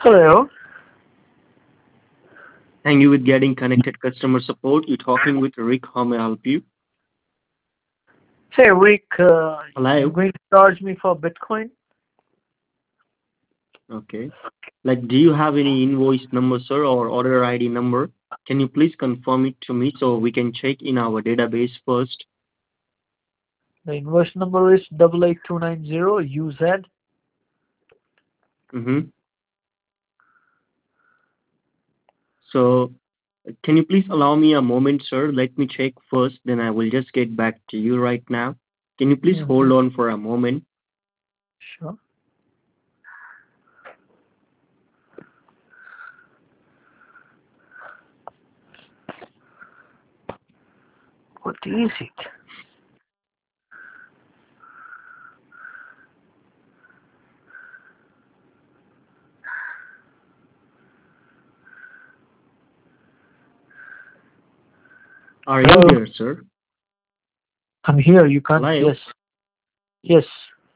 Hello. Thank you with getting connected customer support. You're talking with Rick. How may I help you? Hey, Rick, you're Hello. going to charge me for Bitcoin? Okay. Like, do you have any invoice number, sir, or order ID number? Can you please confirm it to me so we can check in our database first? The invoice number is 88290 UZ. Mm-hmm. So, can you please allow me a moment, sir? Let me check first, then I will just get back to you right now. Can you please Mm-hmm. hold on for a moment? Sure. What is it? Are you Hello. there, sir? I'm here. You can't. Hello? Yes. Yes.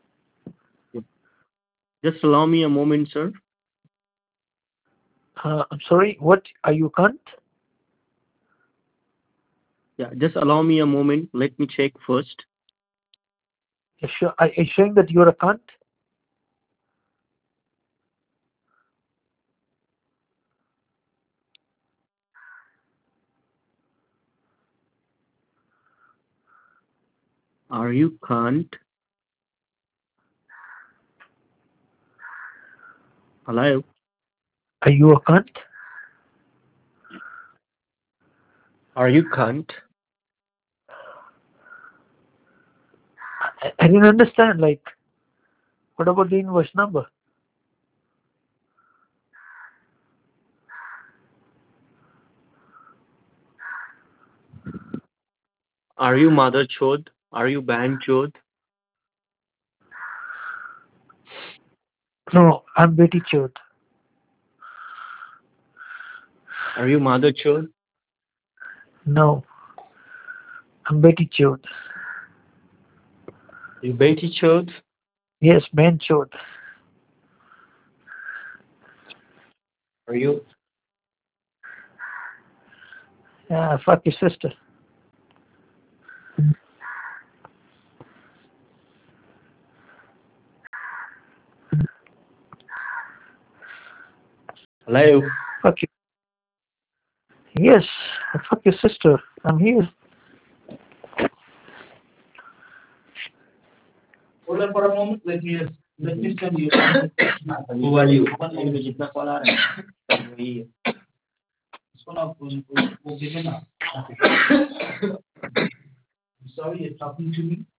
Just allow me a moment, sir. I'm sorry. What are you can't? Yeah, just allow me a moment. Let me check first. Yes, sure. Are you saying that you're a cunt? Are you can't? Hello? Are you a cunt? Are you can't? I didn't understand. Like, what about the invoice number? Are you mother chod? Are you band chod? No, I'm Betty Chod. Are you mother chod? No, I'm Betty Chod. You Betty chod? Yes, Ben Chod. Are you? Yeah, fuck your sister. Hello? Fuck you. Yes, fuck your sister. I'm here. Hold on for a moment. Let me send you. Who are you? जितना call आ रहा है वही है इसको ना वो giveaway ना sorry you're talking to me